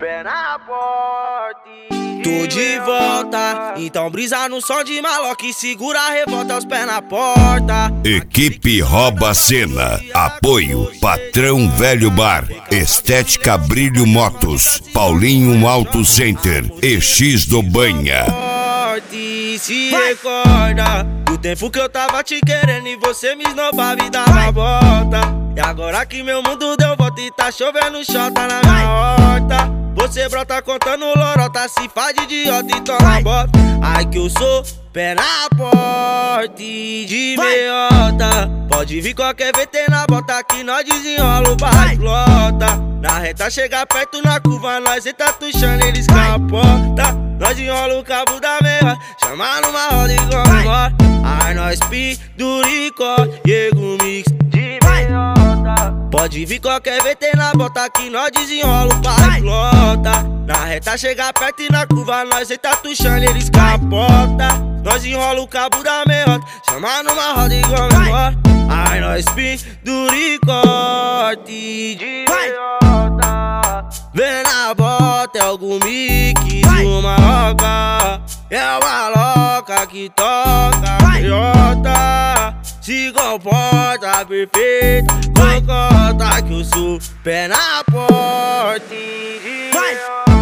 pé na porta. Tô de volta, então brisa no som de maloca e segura a revolta aos pés na porta. Equipe Rouba Cena. Apoio Patrão Velho Bar, Estética Brilho Motos, Paulinho Auto Center, EX do Banha. E se recorda do tempo que eu tava te querendo e você me esnobava e dava a volta. E agora que meu mundo deu volta e tá chovendo chota na minha horta, você brota contando lorota, se faz de idiota e toma bota. Ai que eu sou pé na porta e de meiota. Pode vir qualquer VT na bota que nós desenrola o barra explota. Na reta chega perto na curva, nós entra tuchando, eles capota. Nós enrola o cabo da meia, chama numa roda e embora. Ai nós penduricó, Diego Mix de meiota. Pode vir qualquer VT na bota que nós desenrola o barra explota. Na reta chega perto e na curva nós entra tuchando, eles capota. Nós enrola o cabo da meiota, chama numa roda e embora. Ai nós penduricó de meiota. Vem na bota, é algum mix, uma roca. É uma louca que toca meiota. Se comporta perfeito, cocota que eu sou pé na porta de meiota.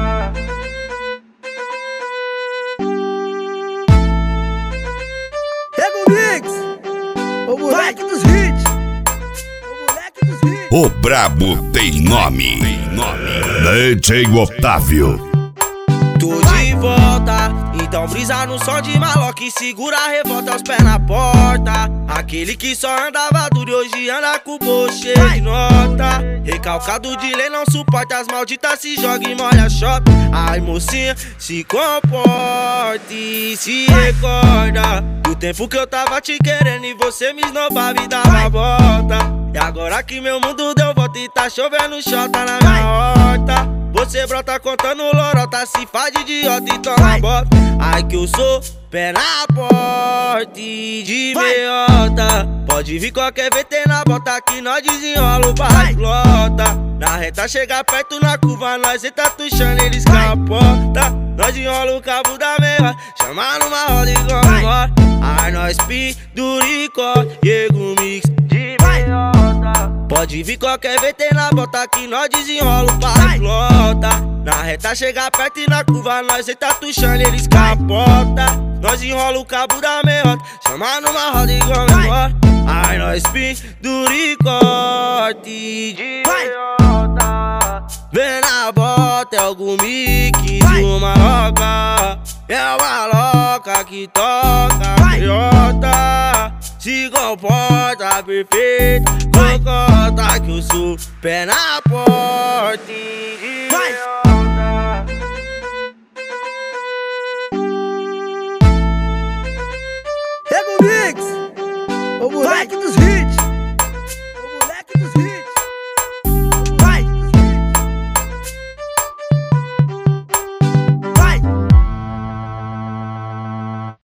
O moleque dos hits. O moleque dos hits. O brabo tem nome. DJ Otávio. Tô de volta, então brisa no som de maloca e segura a revolta aos pés na porta. Aquele que só andava duro e hoje anda com o bolso cheio de nota. Recalcado de lei não suporta, as malditas se joga e molha a chota. Ai mocinha, se comporta e se recorda do tempo que eu tava te querendo e você me esnobava e dava a volta. E agora que meu mundo deu volta e tá chovendo chota na minha horta, você brota contando lorota, se faz de idiota e toma bota. Ai que eu sou pé na porta e de meiota. Pode vir qualquer VT na bota que nós desenrola o barra explota. Na reta chega perto na curva, nós entra tuchando, eles capota. Nós enrola o cabo da meia, chama numa roda e embora. Ai nós penduricó, Diego Mix de meiota. Pode vir qualquer VT na bota que nós desenrola o barra explota. Na reta chega perto e na curva nós entra tuchando, eles capota. Nós enrola o cabo da meiota, chama numa roda e embora. Ai nós penduricó de meiota. Vem na bota, é algum mix, uma roca. É uma louca que toca meiota. Se comporta perfeito, cocota que eu sou pé na porta de meiota.